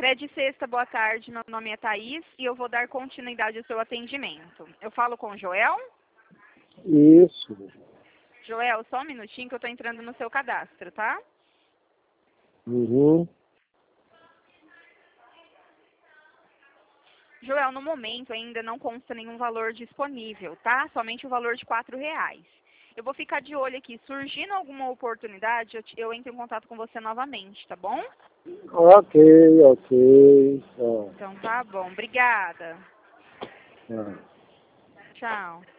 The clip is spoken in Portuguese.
Cred Sexta, boa tarde. Meu nome é Thaís e eu vou dar continuidade ao seu atendimento. Eu falo com o Joel? Isso. Joel, só um minutinho que eu estou entrando no seu cadastro, tá? Uhum. Joel, no momento ainda não consta nenhum valor disponível, tá? Somente o valor de R$ 4. Eu vou ficar de olho aqui. Surgindo alguma oportunidade, eu entro em contato com você novamente, tá bom? Ok, ok. Então tá bom. Obrigada. Tá. Tchau.